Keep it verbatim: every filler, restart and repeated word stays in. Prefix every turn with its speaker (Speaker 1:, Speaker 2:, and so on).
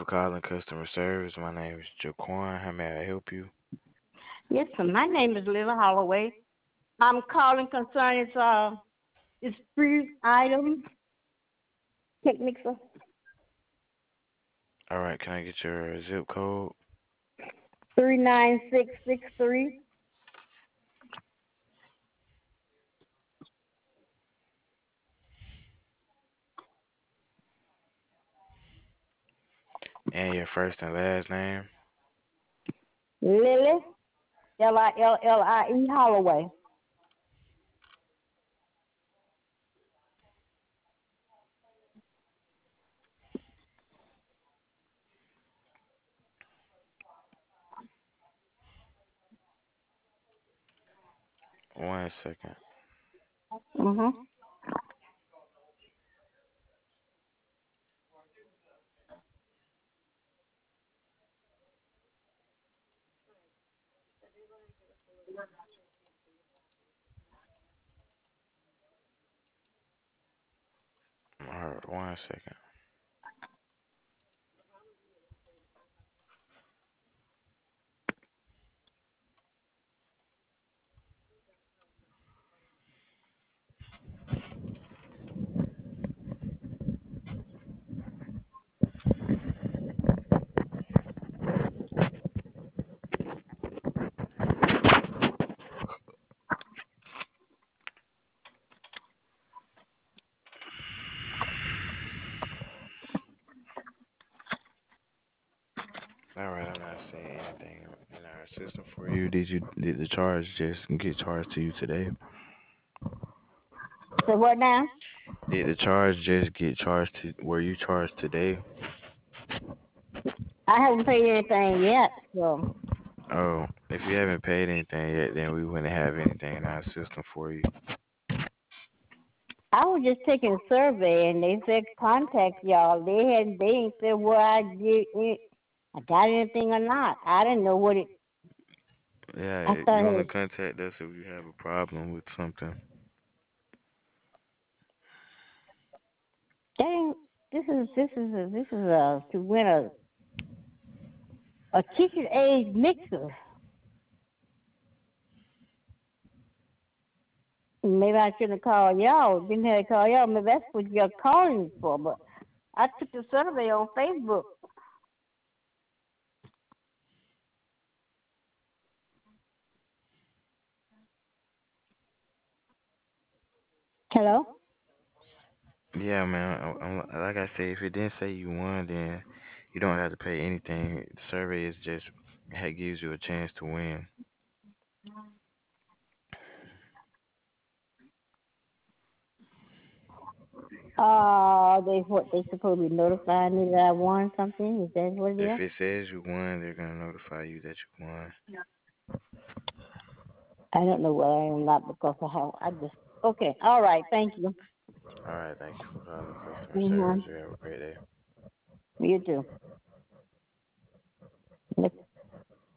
Speaker 1: for calling customer service. My name is Jaquan. How may I help you?
Speaker 2: Yes, sir. My name is Lila Holloway. I'm calling concerning uh, this free item technique, sir.
Speaker 1: All right, can I get your zip code?
Speaker 2: Three nine six six three.
Speaker 1: And your first and last name?
Speaker 2: Lily L I L L I E Holloway.
Speaker 1: One second.
Speaker 2: Mhm.
Speaker 1: All right, one second. All right, I'm not seeing anything in our system for you. Did you did the charge just get charged to you today?
Speaker 2: So what now?
Speaker 1: Did the charge just get charged to? Were you charged today?
Speaker 2: I haven't paid anything yet, so
Speaker 1: Oh, if you haven't paid anything yet, then we wouldn't have anything in our system for you.
Speaker 2: I was just taking a survey and they said contact y'all. They hadn't they ain't said where I get it. I got anything or not. I didn't know what it. I
Speaker 1: Yeah, you
Speaker 2: thought
Speaker 1: want to
Speaker 2: it.
Speaker 1: contact us if you have a problem with something.
Speaker 2: Dang, this is this is a, this is a to win a a kitchen age mixer. Maybe I shouldn't have called y'all. Didn't have to call y'all. Maybe that's what you're calling for. But I took the survey on Facebook. Hello.
Speaker 1: Yeah, man. I, I'm, like I said, if it didn't say you won, then you don't have to pay anything. The survey is just it gives you a chance to win.
Speaker 2: Uh, they what they supposed to be notifying me that I won something? Is that what it
Speaker 1: If
Speaker 2: is?
Speaker 1: it says you won, they're gonna notify you that you won.
Speaker 2: I don't know whether I am not because I have. I just okay. All right. Thank you.
Speaker 1: All right, thank you for calling customer service.
Speaker 2: Mhm.
Speaker 1: You have a great day.
Speaker 2: You too.